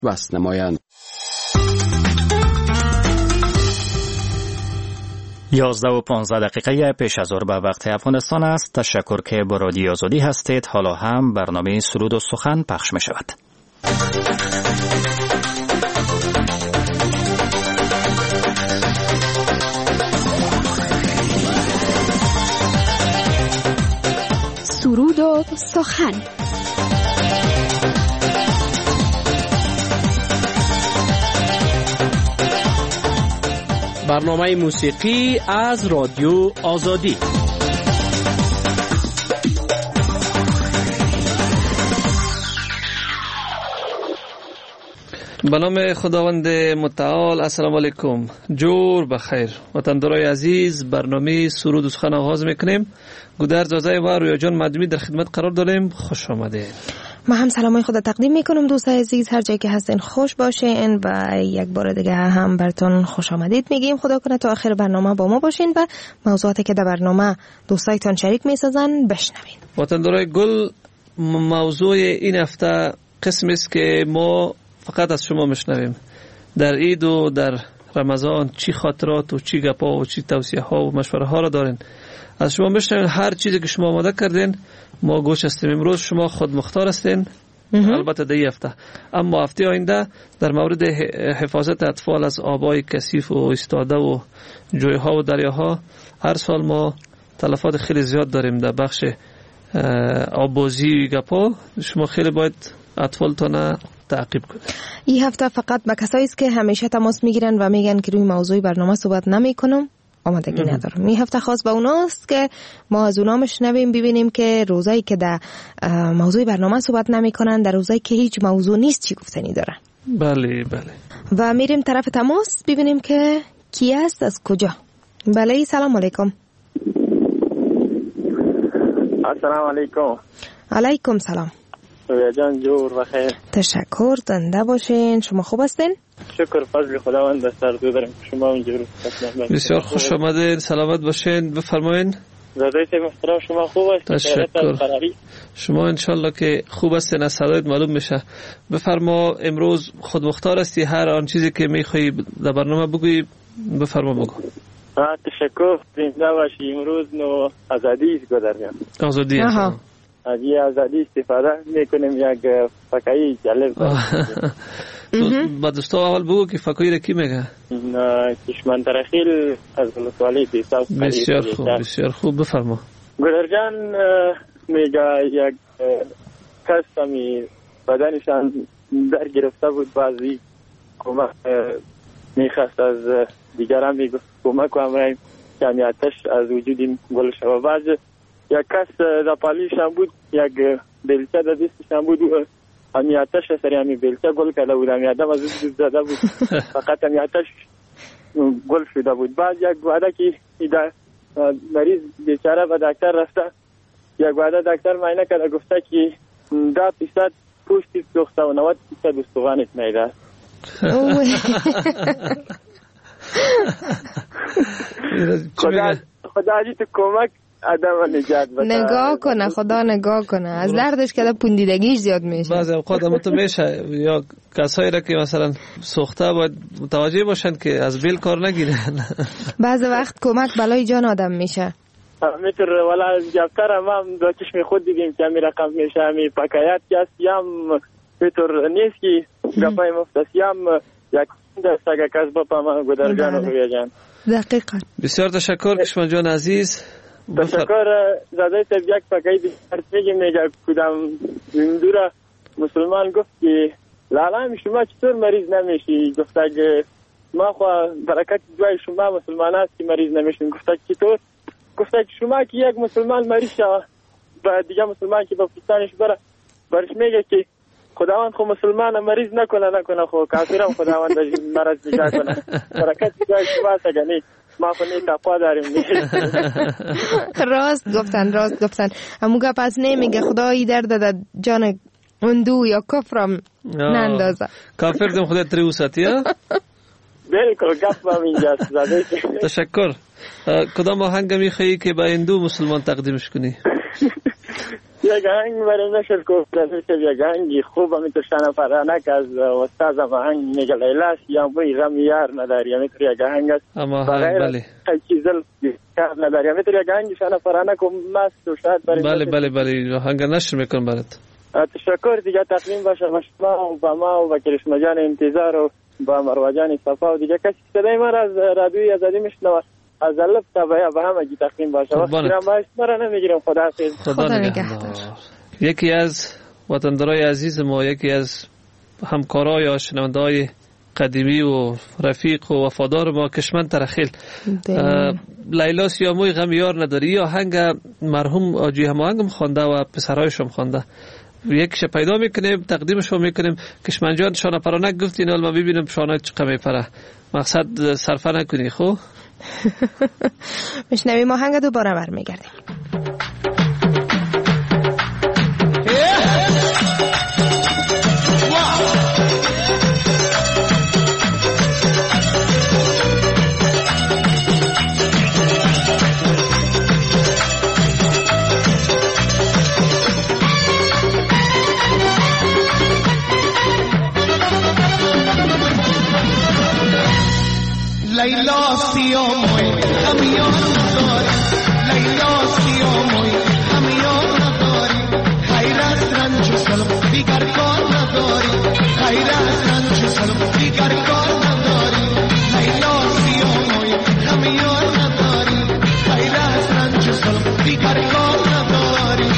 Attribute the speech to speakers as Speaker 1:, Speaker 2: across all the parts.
Speaker 1: وصل نمایند.
Speaker 2: 11:15 پیش از ظهر به وقت افغانستان است. تشکر که با رادیو آزادی هستید. حالا هم برنامه سرود و سخن پخش می شود.
Speaker 3: سرود و سخن.
Speaker 4: برنامه موسیقی از رادیو آزادی. به نام خداوند متعال. السلام علیکم. جور بخیر وطندارای عزیز، برنامه سرود و سخن آغاز میکنیم. گودرز آزای و رویا جان مدمی در خدمت قرار داریم. خوش آمده.
Speaker 5: ما هم سلامای خود تقدیم میکنم دوستای عزیز، هر جایی که هستین خوش باشین و یک بار دیگه هم براتون خوش آمدید میگیم. خدا کنه تا آخر برنامه با ما باشین و موضوعاتی که در برنامه دوستایتان شریک میسازن بشنوین.
Speaker 4: وطندارای گل، موضوع این هفته قسمی است که ما فقط از شما میشنویم. در عید و در رمضان چی خاطرات و چی گپا و چی توصیه ها و مشوره ها را دارین. از شما میشنویم. هر چیزی که شما آماده کردین ما گوش هستیم. امروز شما خود مختار هستین، البته در هفته. اما هفته آینده در مورد حفاظت اطفال از آبای کثیف و ایستاده و جویها و دریاها، هر سال ما تلفات خیلی زیاد داریم در بخش آبازی گپا. شما خیلی باید اطفالتان تعقیب کنید.
Speaker 5: این هفته فقط با کسایی است که همیشه تماس میگیرن و میگن که روی موضوع برنامه صحبت نمیکنم، آمادگی ندارم. این هفته خاص با اوناست که ما از اونا میشنویم، ببینیم که روزایی که در موضوع برنامه صحبت نمیکنن، در روزایی که هیچ موضوع نیست چی گفتنی دارن.
Speaker 4: بله بله.
Speaker 5: و میریم طرف تماس ببینیم که کی است، از کجا. بله سلام علیکم.
Speaker 6: السلام علیکم.
Speaker 5: علیکم سلام.
Speaker 6: رویا جان جور بخیر.
Speaker 5: تشکر، زنده باشین. شما خوب هستین؟
Speaker 6: شکر فضل خداوند دستار دارم. شما اونجور
Speaker 4: بسیار خوش آمدین، سلامت باشین. بفرمایین.
Speaker 6: زادای محترم شما خوب هستید؟
Speaker 4: تشکر. شما انشالله که خوب هستین، از صدایت معلوم میشه. بفرما. امروز خود مختار هستی، هر آن چیزی که میخوای در برنامه بگویی بفرما بگو.
Speaker 6: تشکر. زنده باشی. امروز نو آزادی است گذریم.
Speaker 4: آزادی است.
Speaker 6: از این آزادی استفاده میکنیم. یک فکایی جالب
Speaker 4: با دوستا اول بگو که فکایی را کی میگه؟
Speaker 6: کشمن ترخیل از ولسوالی دیساو.
Speaker 4: بسیار خوب بسیار خوب. بفرما.
Speaker 6: گلر جان میگه یک کس همی بدنشان در گرفته بود، بعضی کمک میخواست از دیگران، میگفت کمک و همراهیم که همی آتش از وجود گل شود. بعض یک کس در پالیشان بود، یک بلچه در دستشان بود، همی آتش سری همی بلچه گل کرده بود، همی آدم از وجود زده بود، فقط همی آتش گل شده بود. بعد یک وعده که مریض بیچاره به دکتر رفته، یک وعده دکتر معاینه کرده، گفته که 10% پوشتی سوخته و 90% استخوانت میده. خدا عزیز تو کمک آدم نجات بده.
Speaker 5: نگاه کنه، خدا نگاه کنه. از دردش که پوندیدگیش زیاد میشه.
Speaker 4: بعضی اوقات هم تو میشه یا کسایی را که مثلا سوخته باید متوجه باشن که از بیل کار نگیرن.
Speaker 5: بعضی وقت کمک بلای جان آدم میشه.
Speaker 6: میتر والا جفتر هم دو چشم خود دیدیم که همی رقم میشه، همی پاکایت که است یم میتر نیست که گفای مفتست یم یک دست اگه کس بپا من گودر جان و رویا جان.
Speaker 5: دقیقا.
Speaker 4: بسیار تشکر کشمن جان عزیز.
Speaker 6: تشکر. زاده تب یک پاکایی بیشتر میگه، میگه کدام دورا مسلمان گفت که لالا شما چطور مریض نمیشی؟ گفته که ما خواه برکت دوای شما مسلمان هست که مریض نمیشیم. گفته چطور؟ گفته که شما که یک مسلمان مریض شد و دیگه مسلمان که با پستانش برش میگه که خداوند خو مسلمان مریض نکنه خو کافرم خداوند مرض نگاه کنه. برکت دوای شما سگنی ما خو نی تقوا داریم.
Speaker 5: راست گفتن. اموگه پس نمیگه خدایی درد در جان اندو یا کفرم نندازه.
Speaker 4: کافر دم خدا تریوساتی ها؟
Speaker 6: بالکل گپ ما اینجاست.
Speaker 4: تشکر. کدام آهنگ میخوایی که با اندو مسلمان تقدیمش کنی؟
Speaker 6: یک یک آهنگ برای نشر گفتن که یک آهنگی خوب میتونه شنه فرانک از استاد آهنگ میگه لیلا سیاموی غم یار نداری میتونه یک آهنگ است
Speaker 4: اما بله
Speaker 6: چیزل کار نداری میتونه یک آهنگ شنه فرانک و مست و شاید برای
Speaker 4: بله آهنگ نشر میکنم برات.
Speaker 6: تشکر دیگه تقدیم باشه شما و با ما و با کرشما جان انتظار و با مروه جان صفا و دیگه کسی صدای ما از رادیوی آزادی میشنوه از الف تا به همگی تقدیم باشه. وقتی هم باش مرا نمیگیرم. خدا
Speaker 5: نگهدار.
Speaker 4: یکی از وطندارای عزیز ما، یکی از همکارای و شنونده‌های قدیمی و رفیق و وفادار ما کشمن ترخیل لیلا سیاموی غم یار نداری یا آهنگ مرحوم آجی هماهنگم خوانده و پسرایشم خوانده. یکیش پیدا میکنیم تقدیمش رو میکنیم. کشمن جان شانه پرانک گفتین حالا ما ببینیم شانه چقدر میپره. مقصد صرفه نکنی خب.
Speaker 5: میشنویم آهنگ دوباره برمیگردیم.
Speaker 1: لیلا سیاموی همیان نداری، لیلا سیاموی همیان نداری، خیر از رنج و سلم دیگر کار نداری، خیر از رنج و سلم دیگر کار نداری، لیلا سیاموی همیان نداری، خیر از رنج و سلم دیگر کار نداری.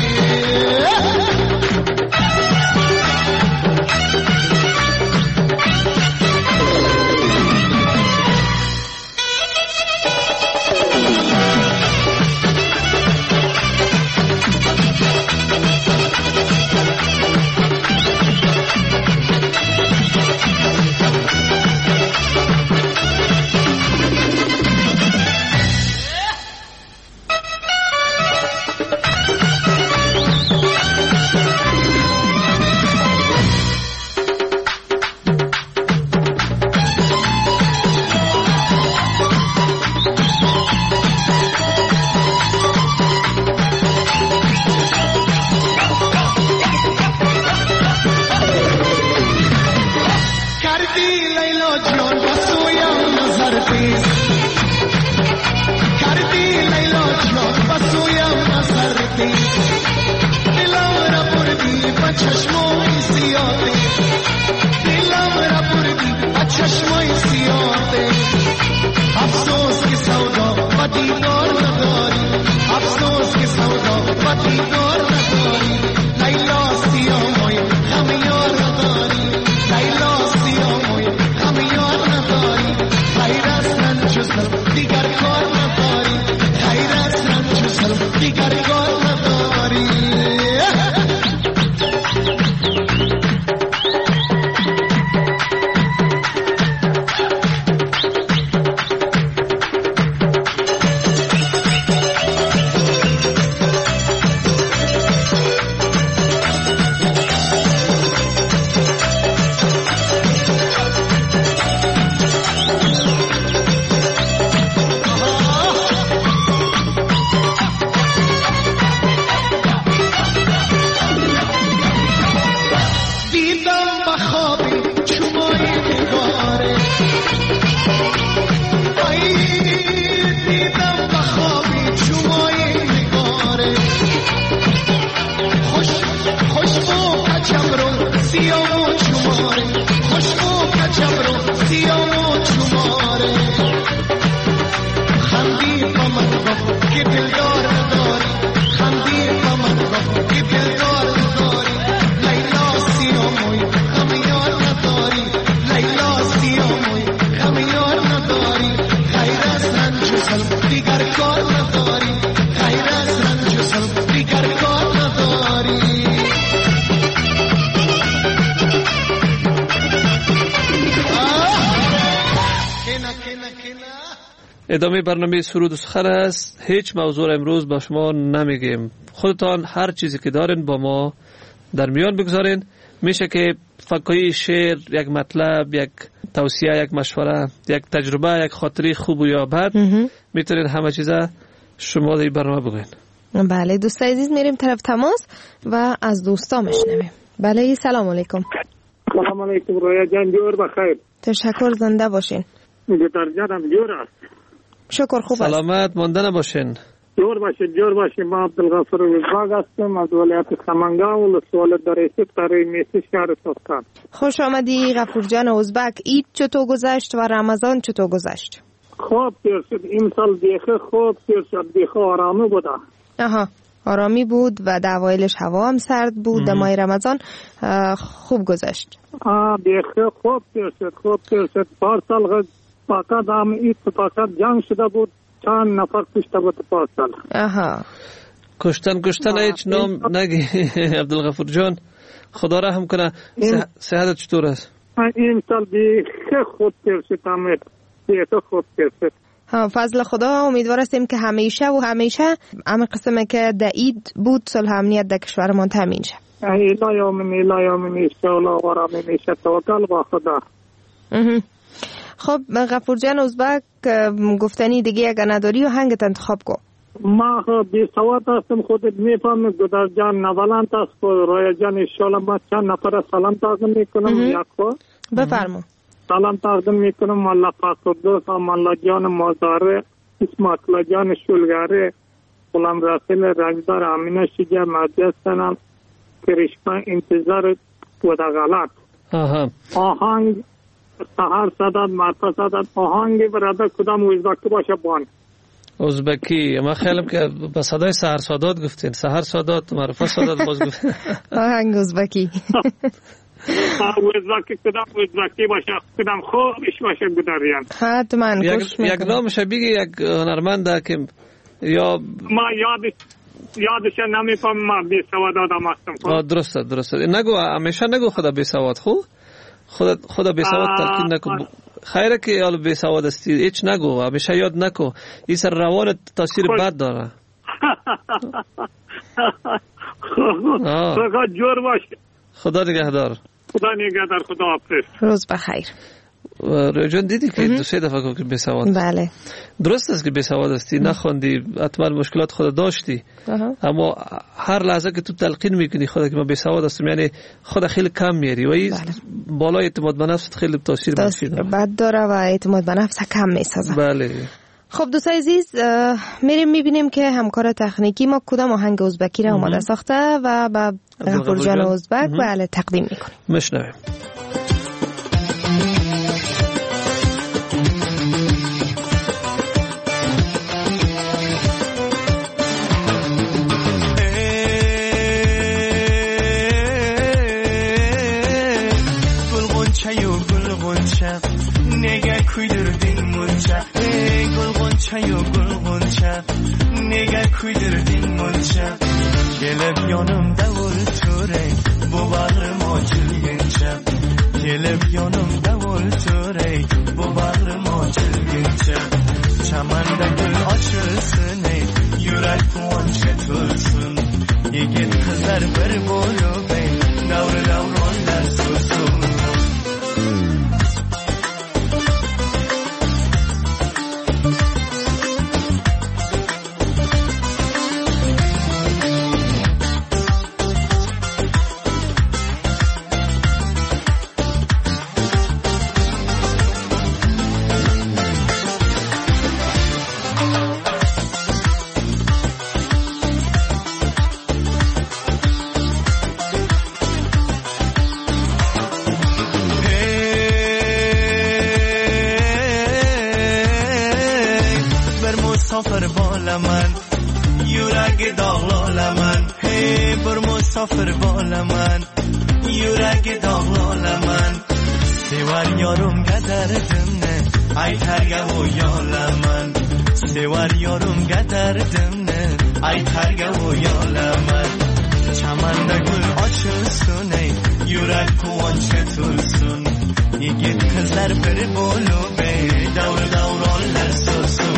Speaker 4: ادامه برنامه سرود و سخن است. هیچ موضوع امروز با شما نمیگیم. خودتان هر چیزی که دارین با ما در میان بگذارین. میشه که فکایی شعر، یک مطلب، یک توصیه، یک مشوره، یک تجربه، یک خاطری خوب و یا بد، میتونین همه چیزا شما در برنامه بگوین.
Speaker 5: بله دوست عزیز میریم طرف تماس و از دوستا میشنویم. بله سلام علیکم.
Speaker 7: سلام علیکم رویا جان، جور بخیر.
Speaker 5: تشکر، زنده باشین.
Speaker 7: گتر جانم جور است.
Speaker 5: شکر، خوب است.
Speaker 4: سلامت مانده باشین.
Speaker 7: جور باشین. ما عبدالغفور وزباغ هستم از ولایت سمنگان و سوال درسته قریه میسی شهر سوستان.
Speaker 5: خوش آمدی غفور جان ازبک. عید چطور گذشت و رمضان چطور گذشت؟
Speaker 7: خوب شد. این سال دیگه خوب شد. دیگه آرامی بود.
Speaker 5: آرامی بود و در اوایلش هوا هم سرد بود. در ماه رمضان خوب گذشت.
Speaker 7: دیگه خوب شد. پارسال فقط هم عید فقط جنگ شده بود. چند نفر کشته بود پارسال.
Speaker 4: کشتن هیچ نام نگی عبدالغفور جان. خدا رحم کنه. صحت چطور است؟
Speaker 7: این سال دیگه خوب شد. دیگه خوب شد.
Speaker 5: فضل خدا. امیدوار هستیم که همیشه همه قسمه که در عید بود صلح امنیت در کشورمان تامین شه.
Speaker 7: الهی آمین انشاءالله آرامی میشه. توکل با خدا.
Speaker 5: خب غفور جان ازبک، گفتنی دیگه اگر نداری و هنگت انتخاب کو.
Speaker 7: ما بی سواد هستم، خودت میفهمی. گدر جان نولانت است. رویا جان انشاءالله ما چند نفر سلام تقدیم میکنم. یکو
Speaker 5: بفرما.
Speaker 7: سلام تقدیم میکنم مولا فاسدوس، مولا جان مازاره، اسمت جان شولگاره، غلام رسول رنجدار، امینه شجاع، مجلس سنم، کرشما انتظار و دغلط. آهنگ سهر صداد، مرتا صداد. آهنگی برادر کدام ازبکی باشه بان؟
Speaker 4: ازبکی. ما خیالم که با صدای سهر صداد گفتین. سهر صداد، مرتا صداد باز گفتین.
Speaker 5: آهنگ ازبکی.
Speaker 7: ازبکی کدام ازبکی باشه، کدام خوبش باشه گداریان.
Speaker 5: حتما
Speaker 4: یک نامش بگی، یک هنرمنده که یا
Speaker 7: ما یادش نمیفهم. ما بی سواد آدم هستم.
Speaker 4: درسته. نگو، همیشه نگو خدا بی سواد. خدا بی سواد تلقین نکن. خیره که حالا بی سواد استی، هیچ نگو، همیشه یاد نکو. این سر روان تاثیر بد داره.
Speaker 7: فقط جور باشه.
Speaker 4: خدا نگهدار.
Speaker 7: خدا حافظ.
Speaker 5: روز بخیر.
Speaker 4: روجان دیدی که دو سه دفعه گفت که بی سواد.
Speaker 5: بله.
Speaker 4: درست است که بی سواد استی، نخوندی، حتما مشکلات خود داشتی. اما هر لحظه که تو تلقین میکنی خدا که من بی سواد هستم، یعنی خود خیلی کم میاری و این بالای اعتماد به نفس خیلی تاثیر منفی داره.
Speaker 5: بد داره و اعتماد به نفس کم میسازه.
Speaker 4: بله.
Speaker 5: خب دوستای عزیز، میریم میبینیم که همکار تکنیکی ما کدام آهنگ ازبکی را آماده ساخته و با غفور جان ازبک بله تقدیم میکنیم.
Speaker 4: مشنویم.
Speaker 8: nega kuydirding muncha gul g'unchayu gul g'uncha nega kuydirding muncha kelib yonimda o'ltiray bu bag'rim ochilguncha kelib yonimda o'ltiray bu bag'rim ochilguncha chamanda gul ochilsin yurak quvonchga to'lsin yigit qizlar bir bo'lib davr davronlar so'zsin. مسافر بالا یورگ داغلاله من هی بر مسافر بالا من یورگ داغلاله من سوار یارم گدردم نه ای ترگه و یاله من سوار یارم گدردم نه ای ترگه و یاله من چمنده گل açılsın yürek kuvvançka tulsun yigit kızlar bir bolup davr davronlar so'zsin.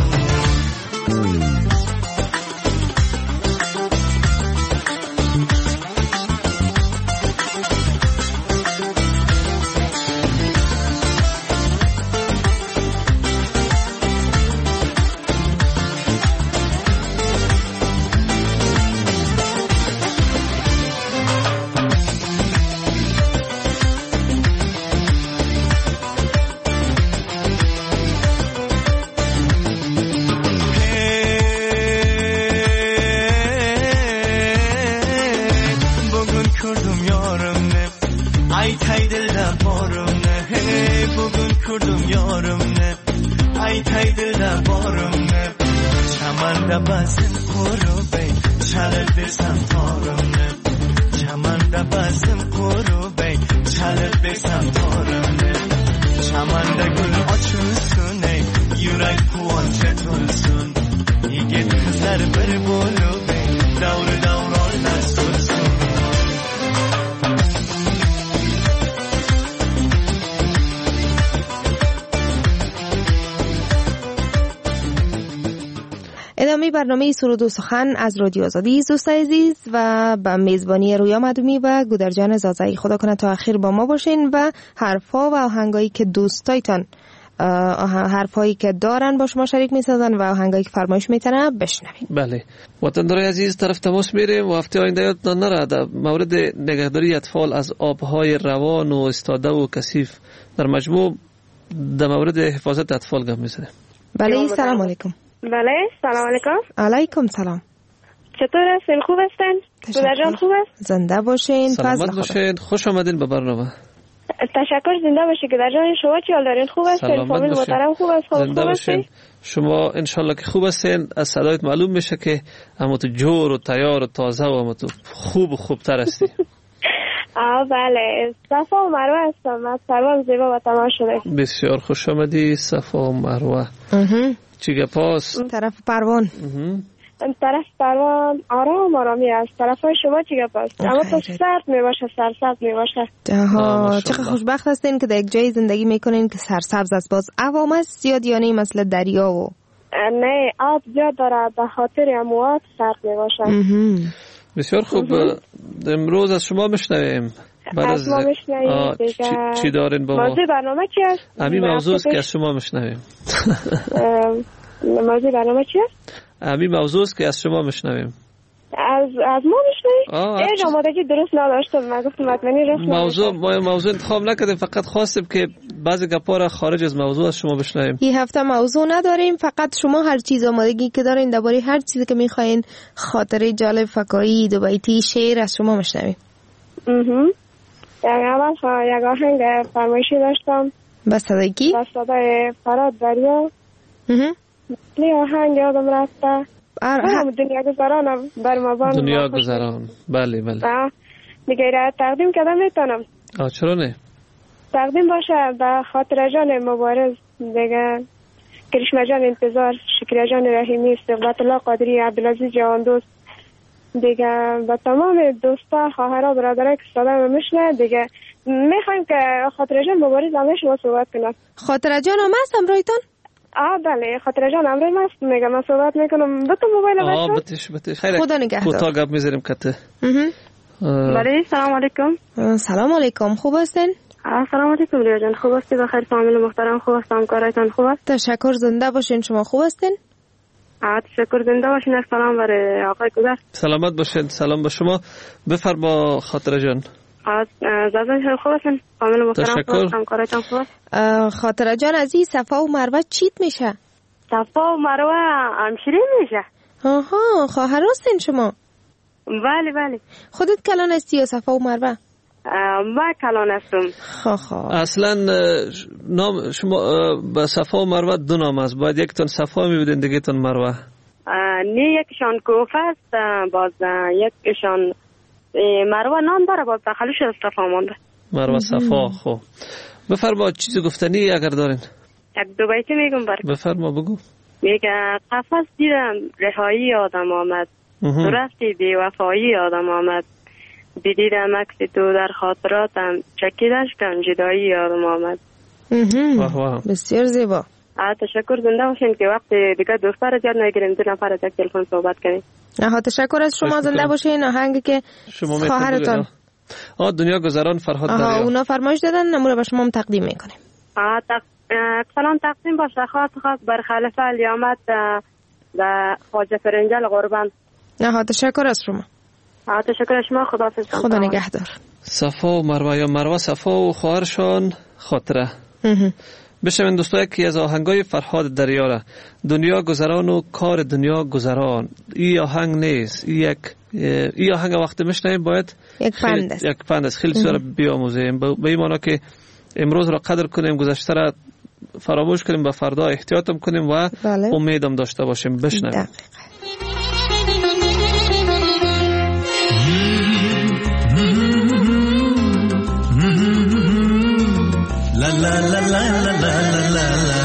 Speaker 8: bugün kurdum yorumni aytay dilaborimni chamanda bazin qurubay chalib bersam torimni chamanda bazin qurubay chalib bersam torimni chamanda gul ochilsin ey yurak quvonchga to'lsin yigit qizlar bir bo'lib davri davronlar sursin
Speaker 5: ادامه برنامه سرود و سخن از رادیو آزادی دوستای عزیز و به میزبانی رویا مدومی و گودرجان زازایی. خدا کنه تا آخر با ما باشین و حرفا و آهنگایی که دوستایتان حرفایی که دارن با شما شریک میسازن و آهنگایی که فرمایش میتونن بشنوین.
Speaker 4: بله وطندارای عزیز طرف تماس میریم و هفته آینده یادتان نره در مورد نگهداری اطفال از آبهای روان و استاده و کثیف در مجموع در مورد حفاظت اطفال گپ میزنیم.
Speaker 5: بله سلام علیکم.
Speaker 9: بله سلام علیکم.
Speaker 5: علیکم سلام.
Speaker 9: چطور هستین؟ خوب هستین؟ گودرجان خوب است؟
Speaker 5: زنده باشین.
Speaker 4: سلامت باشین. خوش آمدین به برنامه.
Speaker 9: تشکر. زنده باشین گودرجان. شما چی حال دارین؟ خوب هستین؟ فامیل محترم خوب است؟
Speaker 4: زنده باشین. شما انشالله که خوب هستین. از صدایت معلوم میشه که اما تو جور و تیار و تازه و اما تو خوب و خوبتر هستی.
Speaker 9: بله صفا و مروه هستم. از پروان زیبا و تمام شده.
Speaker 4: بسیار خوش آمدی صفا و مروه. چی گپاس؟
Speaker 5: طرف پروان.
Speaker 9: طرف پروان آرام آرامی است. طرف های شما چی گپاست؟ اما تو سرد میباشه سرسبز میباشه.
Speaker 5: چقدر خوشبخت هستین که در یک جای زندگی میکنین که سرسبز است. باز عوام است زیاد یا نه مثل دریا و
Speaker 9: نه آب زیاد داره به خاطر اموات سرد میباشه.
Speaker 4: بسیار خوب. امروز از شما مشنویم.
Speaker 9: از ما مشنویم
Speaker 4: چی دارین با ما؟
Speaker 9: موضوع برنامه چی است؟
Speaker 4: همین موضوع است که از شما مشنویم.
Speaker 9: موضوع برنامه چی است؟
Speaker 4: همین موضوع است که از شما مشنویم.
Speaker 9: از ما مشنویم؟ این آمادگی درست نداشتم. من گفتم مطمئنی درست
Speaker 4: موضوع انتخاب نکردیم. فقط خواستیم که بعضی گپا را خارج از موضوع از شما بشنویم.
Speaker 5: این هفته موضوع نداریم. فقط شما هر چیز آمادگی که دارین درباره هر چیزی که میخواین خاطره جالب فکایی دو بیتی شعر از شما مشنویم.
Speaker 9: اول یک آهنگ فرمایشی داشتم.
Speaker 5: با صدای کی؟
Speaker 9: با صدای فراد دریا. لی آهنگ یادم رفته. دنیا گذران برمابان.
Speaker 4: دنیا گذران. بله بله.
Speaker 9: دیگه را تقدیم کردم میتونم.
Speaker 4: چرا نه؟
Speaker 9: تقدیم باشه به خاطر جان مبارز دیگه کرشمه جان انتظار، شکریه جان رحیمی، استقبال الله قادری، عبدالعزیز جوان دوست دیگه با تمام دوستا خواهرها برادرها که صدا میشنه دیگه میخوایم که خاطر جان مبارز همه شما صحبت کنم.
Speaker 5: خاطر جان هم هست همراهتان؟
Speaker 9: بله خاطر جان امروز هست. میگم من صحبت میکنم. دو تا موبایل
Speaker 4: بتش خیلی
Speaker 5: خدا نگهدار.
Speaker 4: کوتاه گپ میذاریم کته.
Speaker 9: بله سلام علیکم.
Speaker 5: سلام علیکم. خوب هستین؟
Speaker 9: سلام علیکم ریا جان. خوب هستی؟ بخیر فامیل محترم خوب است؟ همکارایتان خوب است؟
Speaker 5: تشکر. زنده باشین. شما خوب هستین؟
Speaker 9: تشکر. زنده باشین. سلام برای آقای گذر.
Speaker 4: سلامت باشین. سلام به شما. بفرما خاطر جان.
Speaker 9: زازان خوب هستین؟ فامیل محترم خوب است؟ همکارایتان خوب است؟
Speaker 5: خاطر جان از این صفا و مروه چیت میشه؟
Speaker 9: صفا و مروه همشیره میشه.
Speaker 5: خواهر هستین شما؟
Speaker 9: بله بله.
Speaker 5: خودت کلان هستی یا صفا و مروه؟
Speaker 9: من کلان هستم.
Speaker 4: اصلا نام شما به صفا و مروه دو نام است. باید یکتون صفا میبودین دیگه تون مروه.
Speaker 9: نه یکشان کوفه است باز یکشان مروه نام داره باز داخلش صفا مونده.
Speaker 4: مروه صفا. خب بفرما چیزی گفتنی اگر دارین.
Speaker 9: یک دو بیتی میگم برای.
Speaker 4: بفرما بگو.
Speaker 9: میگه قفس دیدم رهایی آدم آمد. تو رفتی بی وفایی آدم آمد. دیدم عکس تو در خاطراتم چکیدش کن جدایی آدم آمد.
Speaker 5: بسیار زیبا.
Speaker 9: تشکر. زنده باشین که وقت دیگه دوستا رو زیاد نگیریم. دو نفر از تلفن صحبت کنیم.
Speaker 5: تشکر از شما. زنده باشین. آهنگ که خواهرتان
Speaker 4: دنیا گذران فرهاد دریا
Speaker 5: اونا فرمایش دادن نمونه به شما هم تقدیم میکنیم.
Speaker 9: سلام تقدیم باشه خاص بر خلیفه الیامت و خواجه فرنجل قربان.
Speaker 5: تشکر از شما.
Speaker 9: تشکر از شما.
Speaker 5: خدا نگهدار.
Speaker 4: صفا و مروه یا مروه صفا و خواهرشان خاطره. بشمین دوستا یکی از آهنگای فرهاد دریا را دنیا گذران و کار دنیا گذران. این آهنگ نیست. این آهنگ وقتی میشنیم باید
Speaker 5: یک پند است.
Speaker 4: خیلی سوال بیاموزیم به این معنی که امروز را قدر کنیم، گذشته را فراموش کنیم، به فردا احتیاطم کنیم و امیدم داشته باشیم. بشنویم.
Speaker 8: La la la la la la la la.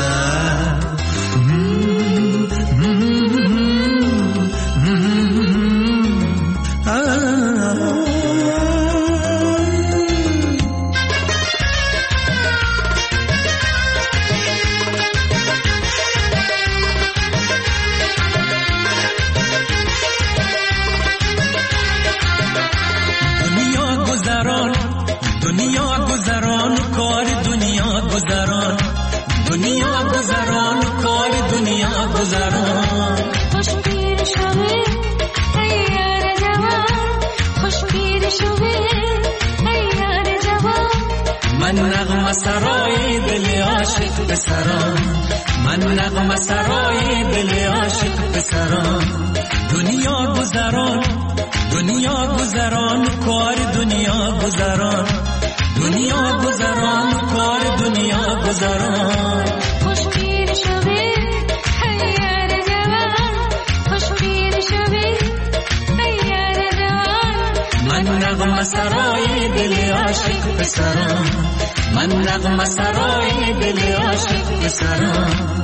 Speaker 10: سرای دل عاشق بسرم، من نغمه سرای دل عاشق بسرم. دنیا گذران، دنیا گذران، کار دنیا گذران، دنیا گذران، کار دنیا گذران.
Speaker 11: خوشگیر شوی هیار جوان، خوشگیر شوی هیار جوان.
Speaker 10: من نغمه سرای دل عاشق بسرم، من نغمه سرای دل عاشق بسرم.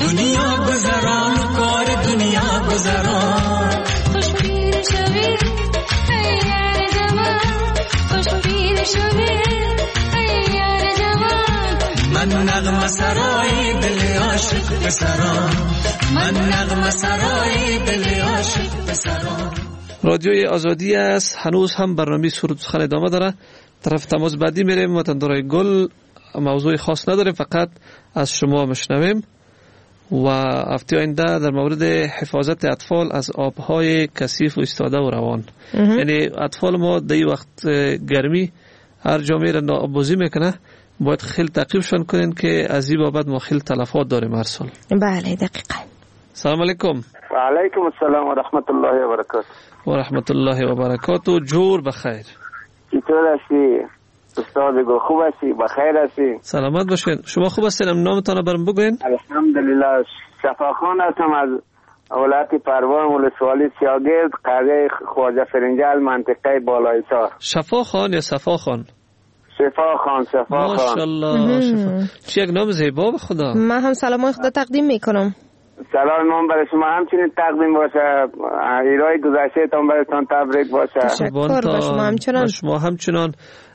Speaker 10: دنیا گذران کار دنیا گذران
Speaker 11: خوش پیر شوی ای یار جوان خوش پیر شوی ای یار جوان
Speaker 10: من نغمه سرای دل عاشق پسران من نغمه سرای دل عاشق پسران.
Speaker 4: رادیوی آزادی است. هنوز هم برنامه سرود سخن ادامه داره. طرف تماس بعدی میریم. وطندارای گل موضوع خاص نداریم، فقط از شما مشنویم. و هفته آینده در مورد حفاظت اطفال از آبهای کثیف و ایستاده و روان. یعنی اطفال ما در این وقت گرمی هر جا میرن آب‌بازی میکنه، باید خیلی تعقیبشان کنین که از این بابت ما خیلی تلفات داریم هر سال.
Speaker 5: بله دقیقاً.
Speaker 4: سلام علیکم.
Speaker 12: و علیکم السلام و رحمت الله و برکاته.
Speaker 4: و رحمت الله و برکاته. جور بخیر.
Speaker 12: چطور هستی؟ استاد گل خوب هستی؟ بخیر هستی؟
Speaker 4: سلامت باشین. شما خوب هستین؟ نامتان برام بگوین.
Speaker 12: الحمدلله. شفاخان هستم از ولایت پروان ولسوالی سیاگرد قریه خواجه فرنجال منطقه بالایسار.
Speaker 4: شفاخان یا صفاخان؟
Speaker 12: شفاخان.
Speaker 4: ماشاءالله. شفا. چه یک نام زیبا به خدا.
Speaker 5: من هم سلام خدا تقدیم میکنم.
Speaker 12: سلام من برای شما همچنین تقدیم باشه. ایرای گذشته تان برایتان تبریک باشه.
Speaker 5: تشکر به شما همچنان.
Speaker 4: شما همچنان.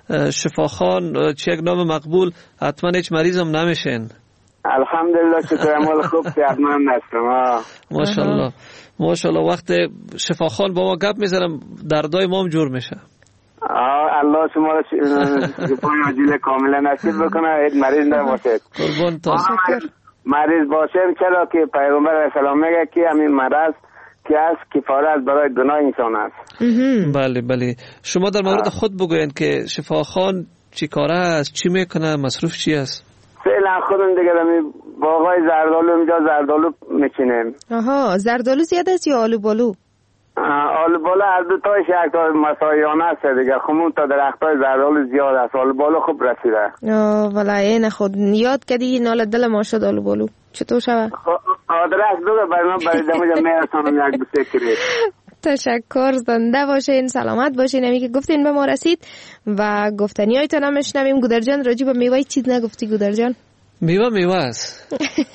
Speaker 4: شفاخان چه یک نام مقبول. حتما هیچ مریضم نمیشین.
Speaker 12: الحمدلله شکر عمل خوب صحتمند هستم.
Speaker 4: ماشاءالله ماشاءالله. وقت شفاخان با ما گپ میزنم دردای ما هم جور میشه.
Speaker 12: الله شما را شفای عاجل کاملا نصیب بکنه. هیچ مریض نباشید.
Speaker 4: قربان تا.
Speaker 12: مریض باشیم چرا که پیغمبر علیه السلام میگه که همین مرض که است کفاره برای گناه انسان است.
Speaker 4: بله بله. شما در مورد خود بگوین که شفاخان چی کاره است، چی میکنه، مصروف چی است؟
Speaker 12: فعلا خودم دیگه دمی باغای زردالو اینجا زردالو میچینیم.
Speaker 5: آها زردالو زیاد است یا آلو بالو؟
Speaker 12: آلو بالو از دو تایش یک تا مسایانه است دیگه. خمون تا درختای زردالو زیاد است. آلو بالو خوب رسیده.
Speaker 5: والا این خود یاد کردی نال دل ما شد آلو بالو. چطور شود؟
Speaker 12: آدرس بگو برای من برای دمو میرسانم یک دو سکری.
Speaker 5: تشکر. زنده باشین، سلامت باشین. همی که گفتین به ما رسید و گفتنی هایتان هم شنویم. گودرجان راجی به میوه چیز نگفتی گودرجان؟
Speaker 4: میوه است.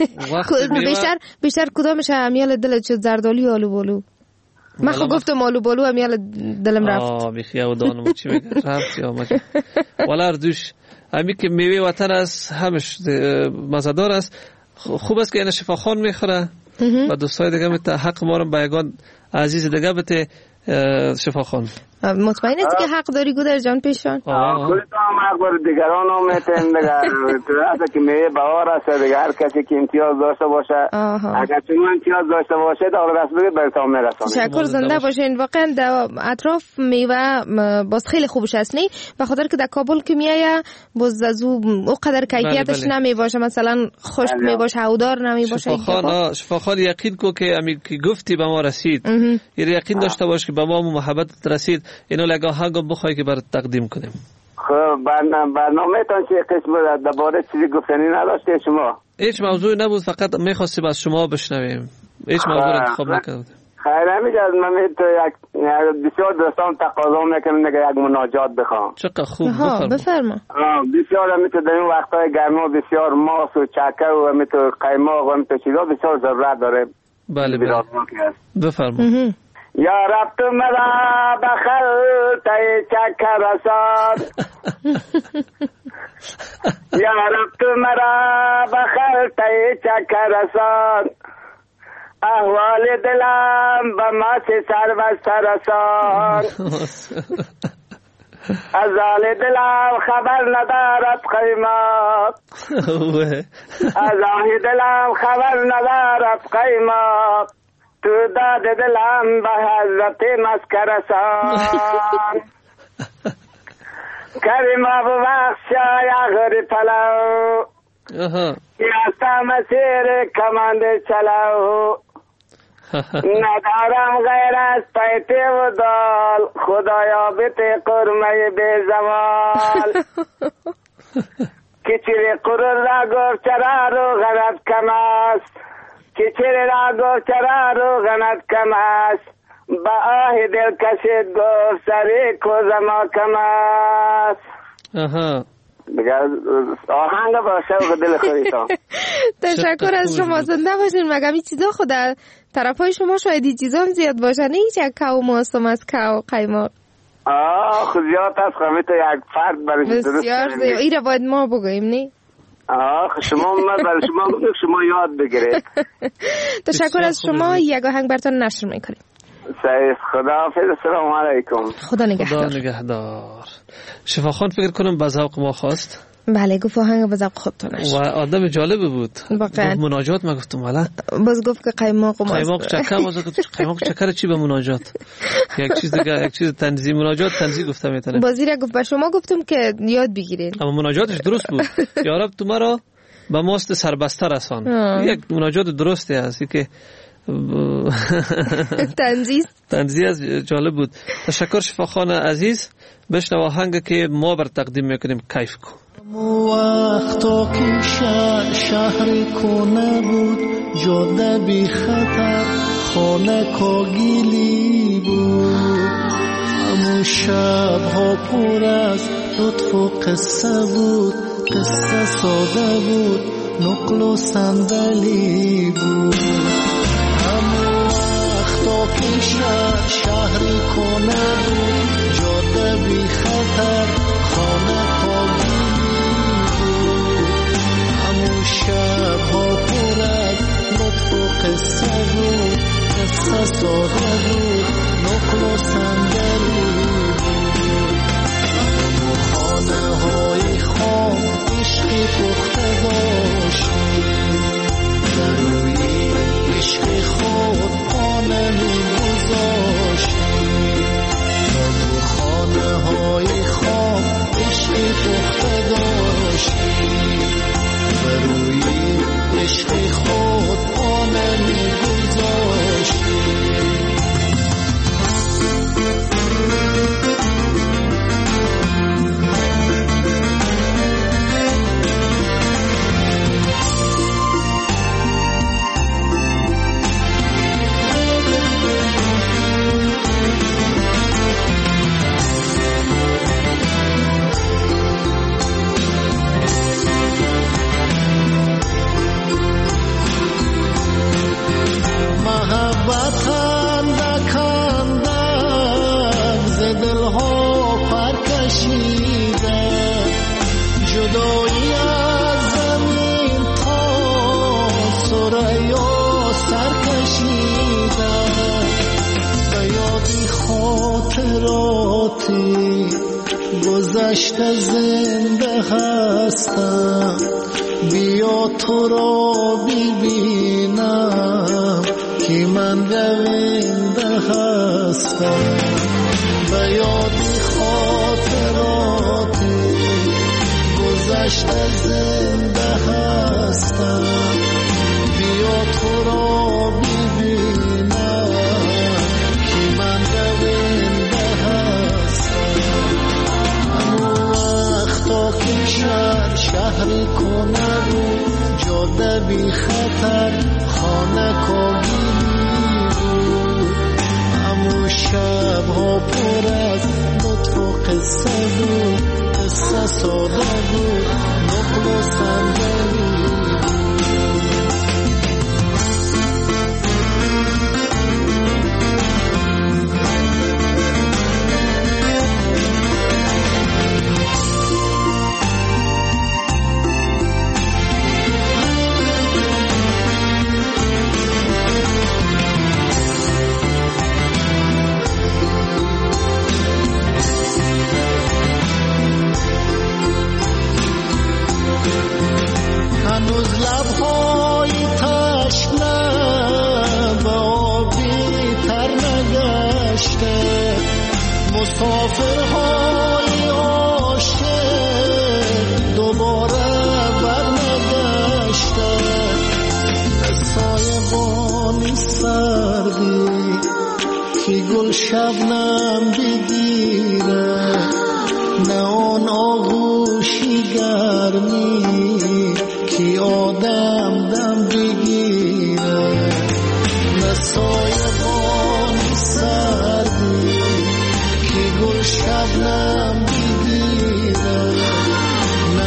Speaker 5: بیشتر کدامش همیال دلت شد، زردالو یا آلو بالو؟ من خود گفتم آلو بالو همیال دلم رفت.
Speaker 4: بیخیه و دانم چی میگه رفت یا مگه والا اردوش همی که میوه وطن است همش مزدار است. خوب است که این شفاخان میخوره و دوستای دیگه میت حق ما رو بیگان عزیز دیگه بته شفاخان.
Speaker 5: مطمئن است که حق داری گودر جان پیشان؟
Speaker 12: خودت هم حق داری، دیگران هم میتن دیگه که میوه بهار است دیگه. هر کسی که امتیاز داشته باشه اگر شما امتیاز داشته باشه تا دست بگید براتون میرسونم.
Speaker 5: تشکر. زنده باشین. واقعا در اطراف میوه باز خیلی خوبش است نی؟ به خاطر که در کابل که میایه باز از او قدر کیفیتش نمی باشه، مثلا خشک می باشه، هودار نمی باشه.
Speaker 4: شفاخان یقین کو که امی که گفتی به ما رسید، یقین داشته باش که به ما محبت رسید. اینو لگا هنگام بخوای که برات تقدیم کنیم.
Speaker 12: خب برنامه تان چه قسم درباره چیزی گفتنی نداشته شما؟
Speaker 4: هیچ موضوعی نبود، فقط میخواستیم از شما بشنویم. هیچ موضوع انتخاب نکردیم.
Speaker 12: خیر همینجا از من تو یک بسیار دوستان تقاضا میکنم که یک مناجات بخوام.
Speaker 4: چقدر خوب.
Speaker 5: بفرما.
Speaker 12: بسیار همیتو در این وقتای گرما بسیار ماس و چکه و همیتو قیماق و همیتو چیزا بسیار ضرورت داره.
Speaker 4: بله بفرما.
Speaker 12: یا رب تو مرا بخلطه چکه رسان یا رب تو مرا بخلطه چکه رسان احوال دلم به ما چه سر بسته رسان از حال دلم خبر ندارد قیمت از آه دلم خبر ندارد قیمت تو داد دلم به حضرت مسکرسان کریم ابو بخشا یا غری پلو یا مسیر کماند چلو ندارم غیر از پیته و دال خدایا بیت قرمه بی زوال کچری قرر را گفت چرا رو غرد کم است کچری را گفت چرا رو غرد کم است با آه دل کشید گفت سری کوزما کم است دیگه آهنگ با شوق دل خودتان.
Speaker 5: تشکر از شما، زنده باشین. مگه این چیزا خود در طرفای شما شاید این چیزا هم زیاد باشه، نه هیچ یک کاو ماستم از کاو قیماق.
Speaker 12: خود زیاد هست خواهمی تو یک فرد برش درست
Speaker 5: بسیار زیاد. این را باید ما بگویم نی؟
Speaker 12: شما برای شما بگویم، شما یاد بگیرید.
Speaker 5: تشکر از شما. یک آهنگ براتون نشر میکنیم.
Speaker 12: سعید خداحافظ. السلام علیکم.
Speaker 5: خدا نگهدار.
Speaker 4: خدا نگهدار. شفاخان فکر کنم به ذوق ما خواست.
Speaker 5: بله گفت آهنگ به ذوق خودتون نشر.
Speaker 4: و آدم جالب بود.
Speaker 5: واقعا
Speaker 4: مناجات ما گفتم والا.
Speaker 5: باز گفت که قیماق و
Speaker 4: قیماق چکر، باز گفت قیماق چکر چی به مناجات. یک چیز دیگه، یک چیز تنزیه، مناجات تنزیه گفتم میتونه.
Speaker 5: بازی را گفت به شما گفتم که یاد بگیرین.
Speaker 4: اما مناجاتش درست بود. یا رب تو مرا به ماست سربسته رسان. یک مناجات درستی هستی که تنزیه از جالب بود. تشکر شفاخان عزیز. بشنو آهنگ که ما بر تقدیم میکنیم. کیف کن.
Speaker 1: وقتا که شهر کنه بود، جاده بی خطر، خانه کاگیلی بود. همون شبها پر از لطف و قصه بود، قصه ساده بود، نقل و صندلی بود. همون وقتا که شهر کنه بود، جاده بی خطر، خانه شبها پر از لطف و قصه بود، قصه ساده بود، نقل و صندلی بود. اما خانه های خام عشقی پخته داشتیم، در روی عشق خود خانه می گذاشتیم. اما خانه های خام عشقی پخته داشتیم، روی عشق خود آمه می گذاشتیم. گذشته زنده هستم، بیا تو را ببینم که من رونده هستم. به یادی خاطراتی گذشته زنده هستم، بیا تو را ببینم که من رونده هستم. تا که شهر کنه بود، جاده بی خطر، خانه کاگیلی بود. همون شبها پر از لطف و قصه بود، قصه ساده بود، نقل و صندلی هنوز لبهای تشنه به آبی تر نگشته، مسافرهای عاشق دوباره برنگشته. سایبانی سردی که گل شبنم بگیره، نه آن آغوشی گرمی که آدم دم بگیره، نه سایبانی سردی که گل شبنم بگیره، نه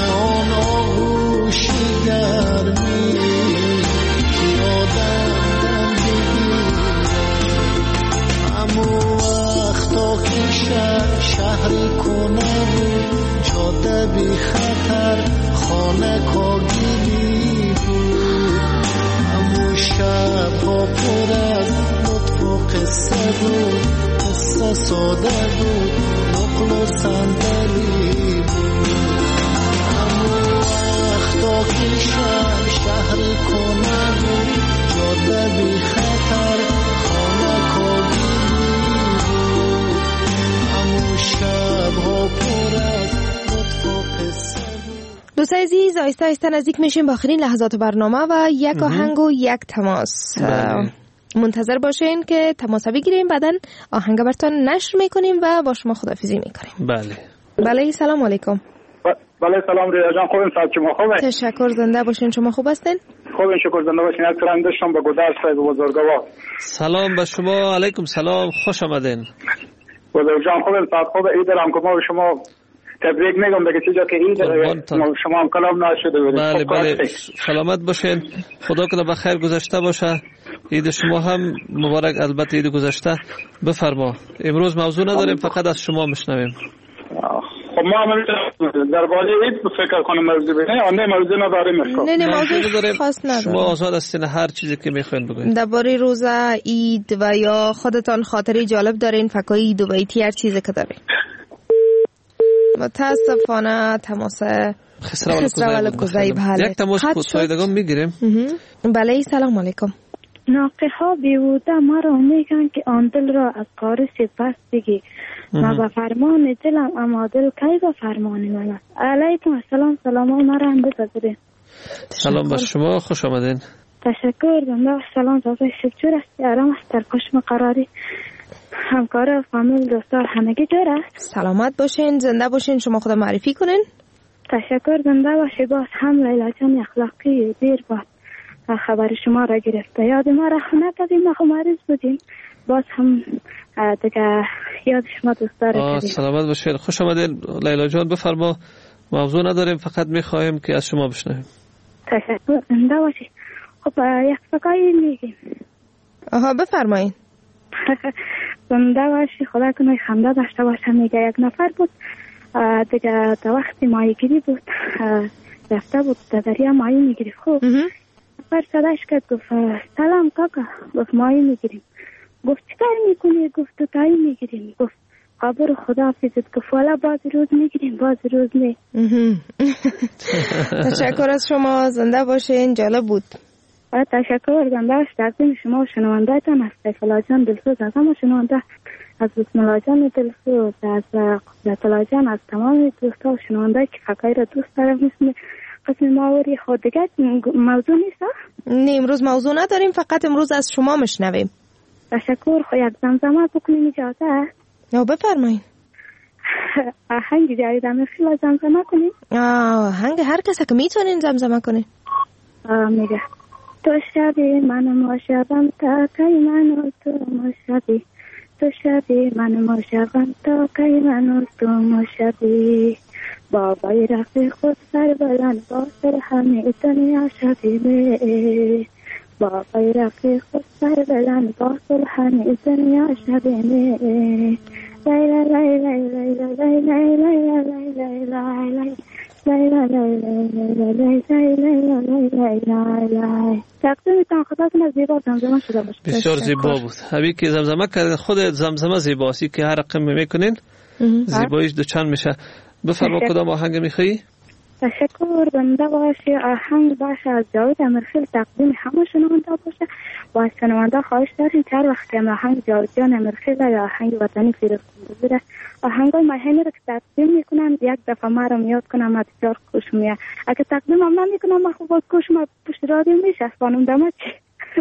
Speaker 1: شب شهری کنه بود، جاده بی خطر خانه کاگیری بود. همون شب ها پر از لطف و قصه بود، قصه ساده بود، نقل و صندلی بود. همون وقتا که شب شهری کنه بود، جاده بی خطر خانه کاگیری بود. همون شب ها پر از لطف و قصه بود.
Speaker 5: دوستای عزیز، آیسته آیسته نزدیک میشیم با آخرین لحظات برنامه و یک آهنگ و یک تماس. منتظر باشین که تماس بگیریم، بعدن آهنگ براتون نشر میکنیم و با شما خداحافظی میکنیم. بله سلام علیکم.
Speaker 13: بله سلام ریا جان، خوبین؟ صاحب شما خوبه؟
Speaker 5: تشکر، زنده باشین. شما خوب هستین؟
Speaker 13: خوبین، شکر، زنده باشین. یک سلام داشتم به گذشت صاحب بزرگوار.
Speaker 4: سلام به شما. علیکم سلام، خوش آمدین.
Speaker 13: بزرگ جان خوبین؟ صاحب خوبه. عید هم که ما به شما تبریک میگم دیگه، چیزا که عید شما هم کلام نشده بود.
Speaker 4: بله بله، سلامت باشین، خدا کنه بخیر گذشته باشه. عید شما هم مبارک. البته عید گذشته. بفرما، امروز موضوع نداریم، فقط از شما میشنویم.
Speaker 13: خب ما هم درباره عید فکر کنم موضوع بینه، نه موضوع نداریم.
Speaker 5: نه موضوع خاص نداریم.
Speaker 4: شما آزاد هستین هر چیزی که میخواین بگوین.
Speaker 5: درباره روزه، عید و یا خودتان خاطره جالب دارین، فکای عید و بیتی، هر چیزی که دارین. متاسفانه تماس خسرو الکوزایی بله.
Speaker 4: یک تماس خودسایدگان میگیریم.
Speaker 5: بله سلام علیکم.
Speaker 14: ناقه ها بیهوده مرا میگن که آن دل را از قارس پس بگی. ما به فرمان دلم، اما دل کی به فرمان من است. علیکم السلام، سلام ها مرا هم بپذیرین.
Speaker 4: سلام بر شما، خوش آمدین.
Speaker 14: تشکر. زنده سلام زازای شبجور است، آرام است، در کشم قراری. همکار فامیل دوستار همگی جور است.
Speaker 5: سلامت باشین، زنده باشین. شما خدا معرفی کنین.
Speaker 14: تشکر، زنده باشی. باز هم لیلا جان اخلاقی دیر باد خبر شما را گرفته. یاد ما را نکردیم، ما مریض بودیم. باز هم دیگه یاد شما دوستا را کردیم.
Speaker 4: سلامت باشین، خوش آمدین لیلا جان. بفرما، موضوع نداریم، فقط میخواهیم که از شما بشنویم.
Speaker 14: تشکر، زنده باشی. خب یک فکایی میگیم.
Speaker 5: آها بفرمایید.
Speaker 14: زنده باشی، خدا کنه خنده داشته باشه. میگه یک نفر بود دیگه تا وقتی ماهیگیری بود، رفته بود در دریا ماهی میگیرید. خوب نفر صداش کرد، گفت سلام کاکا. گفت ماهی میگیریم. گفت چیکار میکنی؟ گفت تو تایی میگیریم. گفت قبر خدا حافظت. گفت والا بعضی روز میگیریم بعضی روز نه.
Speaker 5: تشکر از شما، زنده باشین، جالب بود.
Speaker 14: تشکر، زنده باش. تقدیم شما و شنونده تان از سیف الله جان دلسوز، از همه شنونده، از بسم الله جان دلسوز، از قدرت الله جان، از تمام دوستا و شنونده که فکایی را دوست دارم. مثل قسم ماوری خود دیگه موضوع نیست؟
Speaker 5: نه امروز موضوع نداریم، فقط امروز از شما مشنویم.
Speaker 14: تشکر. خو یک زمزمه بکنیم اجازه است؟
Speaker 5: یا بفرمایید.
Speaker 14: آهنگ جاوید امیرخیل زمزمه کنیم؟
Speaker 5: آهنگ هر کسی که میتونین زمزمه کنین.
Speaker 14: میگه تو شبی من ما شبم تا کی من و تو ما شبی. تو شبی من ما شبم تا کی من و تو ما شبی. با بیرق خود سر بلند با سر همه دنیا شبیمه. با بیرق خود سر بلند با سر همه دنیا شبیمه. لیلا لیلا لیلا لیلا لیلا لیلا لیلا. تقدیمتان خدا کنه زیبا زمزمه شده باشه.
Speaker 4: بسیار زیبا بود. همین که زمزمه کردین، خود زمزمه زیباست که هر رقم میکنین زیباییش دوچند میشه. بفرما کدام آهنگ میخوایی؟
Speaker 14: تشکر، زنده باشی. آهنگ باشه از جاوید امیرخیل، تقدیم همه شنونده باشه. و از شنونده خواهش داریم که هر وقت که آهنگ جاوید جان امیرخیل یا آهنگ وطنی فیروزکوه آهنگای ماهینی رو که تقدیم میکنم یک دفعه ما رو میاد کنم، ما بسیار خوش میاد. اگه تقدیم هم نمیکنم ما خوب خوش ما پشت رادیو میشستانم دمت چی.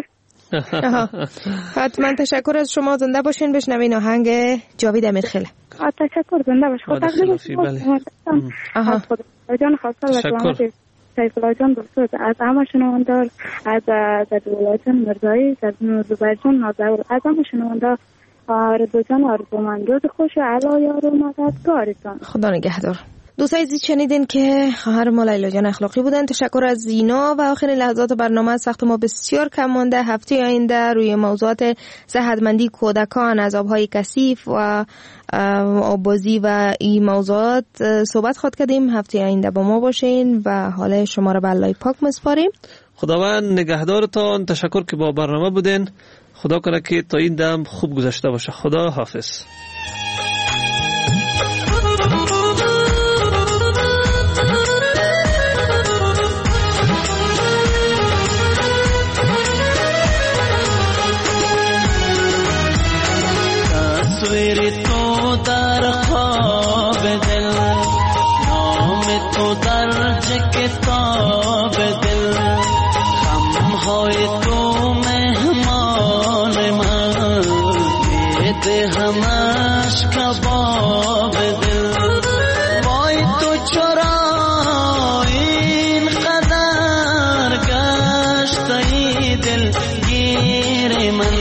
Speaker 5: حتما. تشکر از شما، زنده باشین. بشنوین آهنگ جاوید امیرخیل.
Speaker 14: تشکر، زنده باش. خود تقدیم جان خواستم رکلامات سیف الله جان دوست از همه شنوندار، از الله جان مرزایی، از زبیر جان نازور، از همه شنوندار رضا جان آرزومند. روز خوش و علا یار و مددگارتان.
Speaker 5: خدا نگهدار. دوستای عزیز شنیدین که خواهر ما لیلا جان اخلاقی بودن. تشکر از اینا و آخرین لحظات برنامه است. وقت ما بسیار کم مانده. هفته آینده روی موضوعات صحتمندی کودکان، عذاب‌های کثیف و آبازی و این موضوعات صحبت خواهد کردیم. هفته آینده با ما باشین و حال شما را به الله پاک می‌سپاریم.
Speaker 4: خداوند نگهدارتان. تشکر که با برنامه بودین. خدا کنه که تا این دم خوب گذشته باشه. خدا حافظ.
Speaker 10: تصویر تو در خواب دل، نام تو در کتاب دل، غمهای تو مهمان من، بده همش کباب دل. وای تو چرا این قدر گشتی دل گیر من،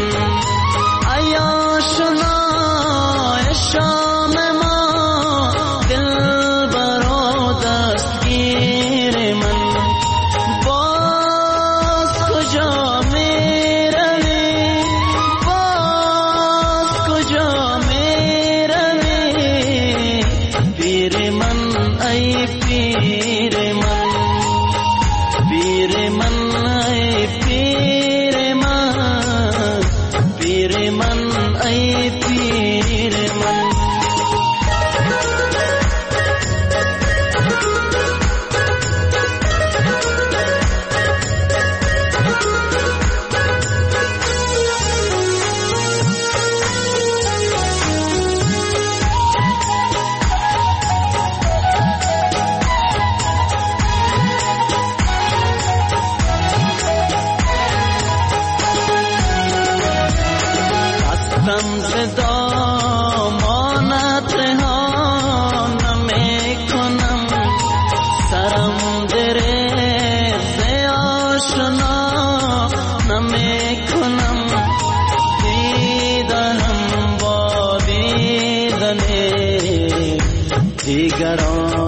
Speaker 10: شام ما دل برا دستگیر من. باز کجا می روی، باز کجا می روی، پیر من ای پیر من، پیر من ای پیر من، پیر من ای پیر من. دامانت رها نمیکنم، سرم دریغ آشنا نمیکنم، دیدنم با دیدن دیگران